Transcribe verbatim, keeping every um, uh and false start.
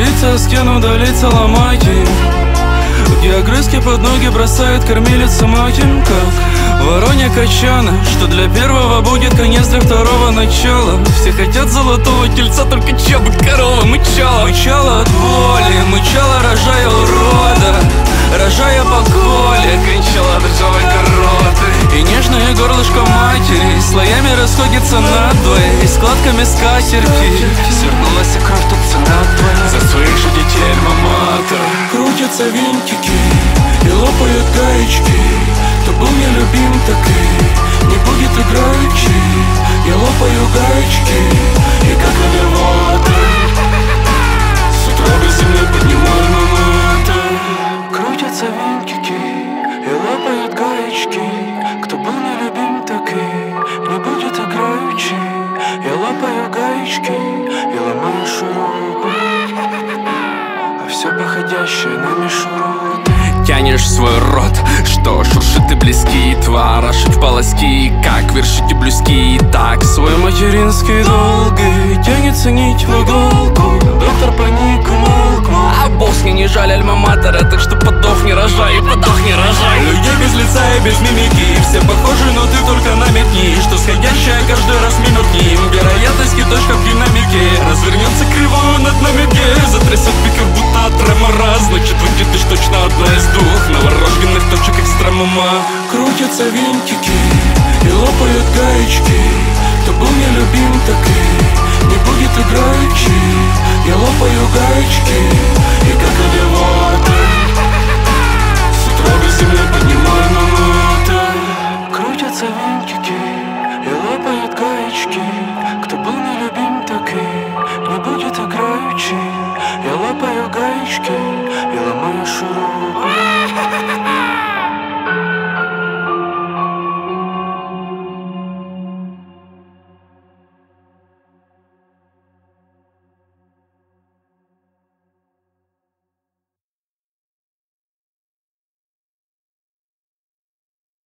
Убийца скин удалится ломаки. Где огрызки под ноги бросает кормилица матем. Как воронья качана, что для первого будет конец для второго начала. Все хотят золотого тельца, только чё бы корова мычала. Мычала от боли, мычала, рожая урода, рожая по коле, кончала от ржавой короты. И нежное горлышко матери слоями расходится надвое, и складками скатерти свернулась и кровь, тут цена твоя. За своих же детей альма-матер. Крутятся винтики и лопают гаечки. Кто был не любим, так и не будет играючи. Я лопаю гаечки, и как элеватор с утра до земли поднимаю на маты. Крутятся винтики и лопают гаечки. Кто был не любим, так и не будет играючи. Я лопаю гаечки и ломаю шурупы, а все походящее на мишуру. Тянешь свой рот, что шуршит и близки, творошить в полоски, как вершите блюзки. Так свой материнский долг и тянется нить в иголку. Доктор паник умолк, а босс мне не жаль альма-матера, так что подохни, рожай, подохни, рожай. Людей без лица и без мимики, все похожи, но ты только намекни, что сходящая каждый раз минут ним. Вероятность точка в динамике развернется кривую над нами, где затрясет пикер, будто от тремора. Значит, выйдет лишь точно одна из двух новорожденных точек экстремума. Крутятся винтики и лопают гаечки. Кто был не любим, так и не будет играючи. Я лопаю гаечки, и как элеватор с утра до земли поднимаю на маты. Крутятся винтики и лопают гаечки. Кто был не любим, так и не будет играючи. Я лопаю гаечки и ломаю шурупы.